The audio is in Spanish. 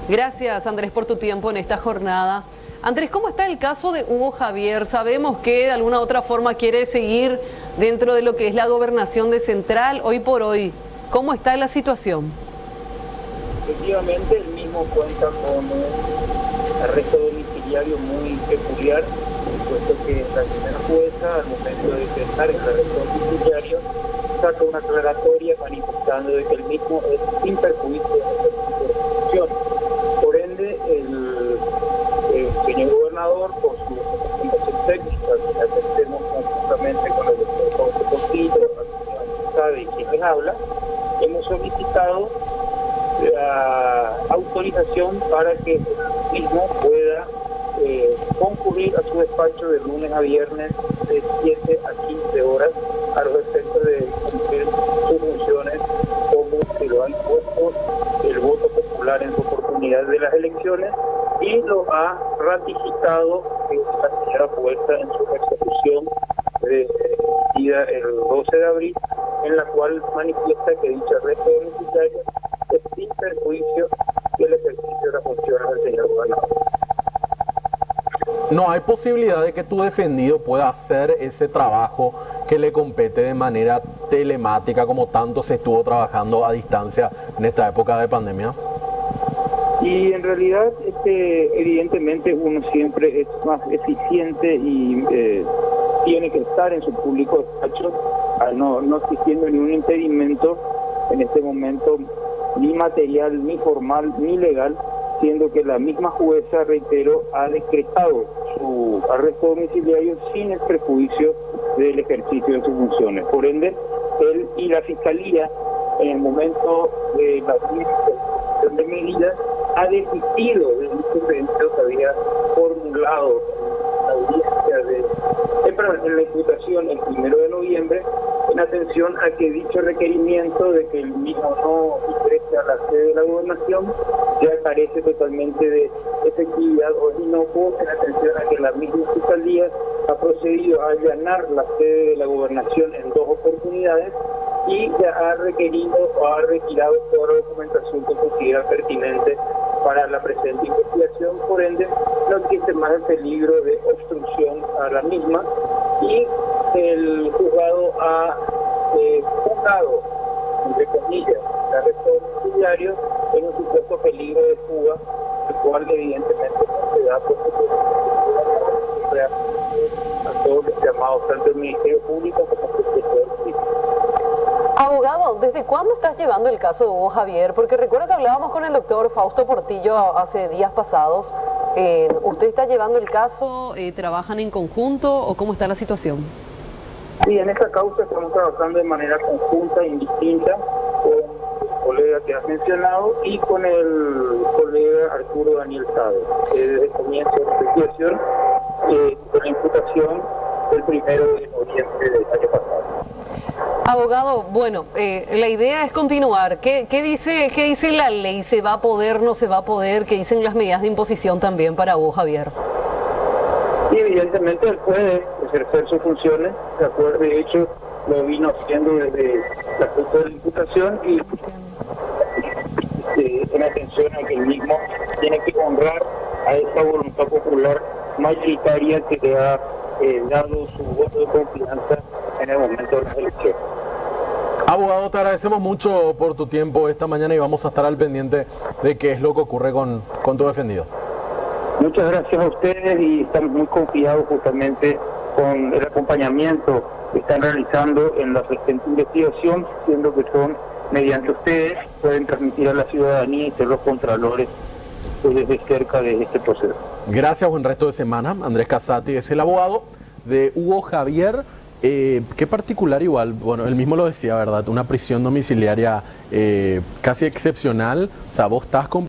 Gracias, Andrés, por tu tiempo en esta jornada. Andrés, ¿cómo está el caso de Hugo Javier? Sabemos que de alguna u otra forma quiere seguir dentro de lo que es la gobernación de Central. Hoy por hoy, ¿cómo está la situación? Efectivamente, el mismo cuenta con un arresto domiciliario muy peculiar, puesto que la primera jueza, al momento de empezar el arresto domiciliario, saca una aclaratoria manifestando de que el mismo es sin perjuicio de la función. Por ende, el señor gobernador, por su recomendación técnica, que atendemos conjuntamente con el doctor Fausto Portillo, sabe y quien les habla, hemos solicitado la autorización para que el mismo pueda concurrir a su despacho de lunes a viernes de 7 a 15 horas a los efectos de cumplir sus funciones como se lo ha impuesto el voto popular en su oportunidad de las elecciones y lo ha ratificado la señora jueza en su resolución emitida el 12 de abril, en la cual manifiesta que dicha arresto domiciliario es sin perjuicio del ejercicio de las funciones del señor gobernador. ¿No hay posibilidad de que tu defendido pueda hacer ese trabajo que le compete de manera telemática, como tanto se estuvo trabajando a distancia en esta época de pandemia? Y en realidad, evidentemente, uno siempre es más eficiente y tiene que estar en su público despacho, no existiendo ningún impedimento en este momento, ni material, ni formal, ni legal, siendo que la misma jueza, reitero, ha decretado su arresto domiciliario sin el perjuicio del ejercicio de sus funciones. Por ende, él y la Fiscalía, en el momento de la administración de medidas, ha desistido del intervención que había formulado en la audiencia en la imputación el 1 de noviembre, en atención a que dicho requerimiento de que el mismo no ingrese a la sede de la gobernación ya carece totalmente de efectividad o es inocuo, en atención a que la misma Fiscalía ha procedido a allanar la sede de la gobernación en 2 oportunidades y ya ha requerido o ha retirado toda la documentación que considera pertinente para la presente investigación. Por ende, no existe más el peligro de obstrucción a la misma y el juzgado ha juzgado, entre comillas, el arresto domiciliario en un supuesto peligro de fuga, el cual evidentemente no se da a todos los llamados, tanto el Ministerio Público como el sector civil. Abogado, ¿desde cuándo estás llevando el caso de Hugo Javier? Porque recuerdo que hablábamos con el doctor Fausto Portillo hace días pasados. ¿Usted está llevando el caso? ¿Trabajan en conjunto o cómo está la situación? Sí, en esta causa estamos trabajando de manera conjunta, indistinta, con el colega que has mencionado y con el colega Arturo Daniel Sade, que desde el comienzo de la investigación, con la imputación del 1 de noviembre del año pasado. Abogado, bueno, la idea es continuar. ¿Qué dice la ley? ¿Se va a poder, no se va a poder? ¿Qué dicen las medidas de imposición también para Hugo Javier? Y evidentemente él puede ejercer sus funciones, de hecho lo vino haciendo desde la punto de la imputación y en atención a que el mismo tiene que honrar a esa voluntad popular mayoritaria que le ha dado su voto de confianza en el momento de las elecciones. Abogado, te agradecemos mucho por tu tiempo esta mañana y vamos a estar al pendiente de qué es lo que ocurre con tu defendido. Muchas gracias a ustedes y estamos muy confiados justamente con el acompañamiento que están realizando en la presente investigación, siendo que son, mediante ustedes, pueden transmitir a la ciudadanía y ser los contralores desde cerca de este proceso. Gracias, buen resto de semana. Andrés Casati es el abogado de Hugo Javier. Qué particular igual, bueno, él mismo lo decía, ¿verdad? Una prisión domiciliaria casi excepcional, o sea, vos estás con